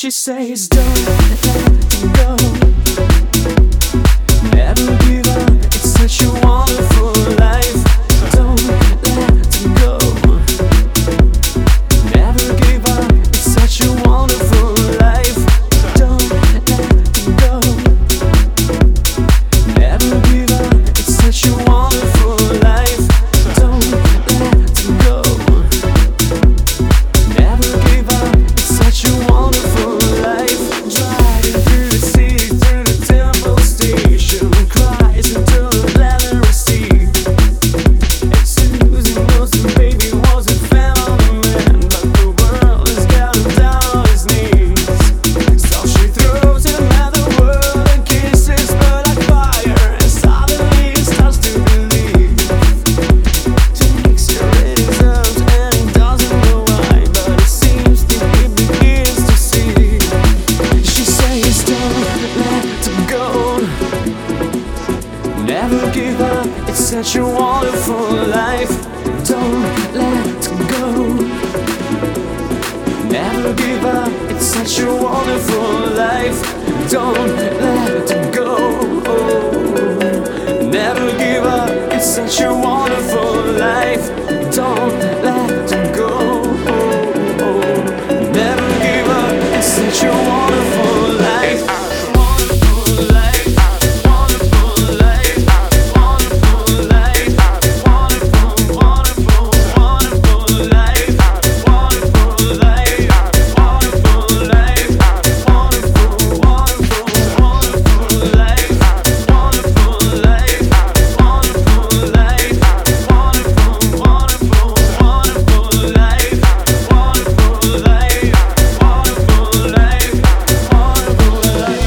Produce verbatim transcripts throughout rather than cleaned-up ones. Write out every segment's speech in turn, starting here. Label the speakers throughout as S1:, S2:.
S1: She says don't let go, never give up, it's such a wonderful life. Don't let go, never give up, it's such a wonderful life. Don't let go, never give up, it's such a wonderful life. Don't let go, never give up, it's such a wonderful life. Driving through the city, through the temple station, cries until the leather sea. And Susan knows the baby wasn't found on the man, but the world has got him down on his knees. So she throws him at the world and kisses her like fire, and suddenly he starts to believe. Takes her in his arms and he doesn't know why, but it seems that he begins to see. She says don't let go, never give up, it's such a wonderful life. Don't let go, never give up, it's such a wonderful life. Don't let go, never give up, it's such a wonderful life. Don't let go, never give up, it's such a wonderful life. Wonderful life, wonderful life, wonderful life, wonderful, wonderful, wonderful life, wonderful life, wonderful life, wonderful, wonderful, wonderful life, wonderful life, wonderful life, wonderful, wonderful, wonderful life, wonderful life, wonderful life, wonderful life.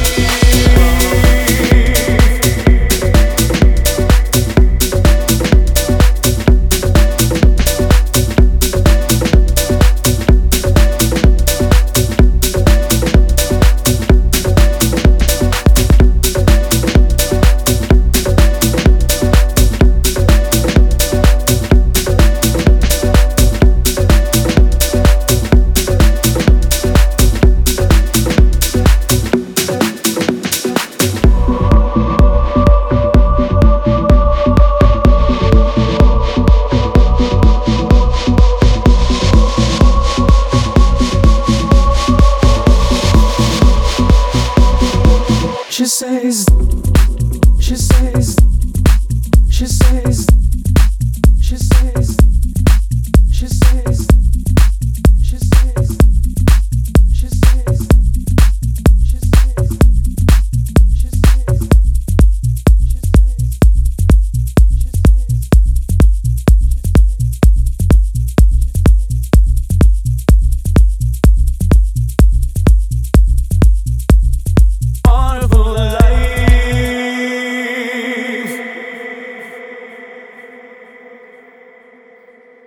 S1: She says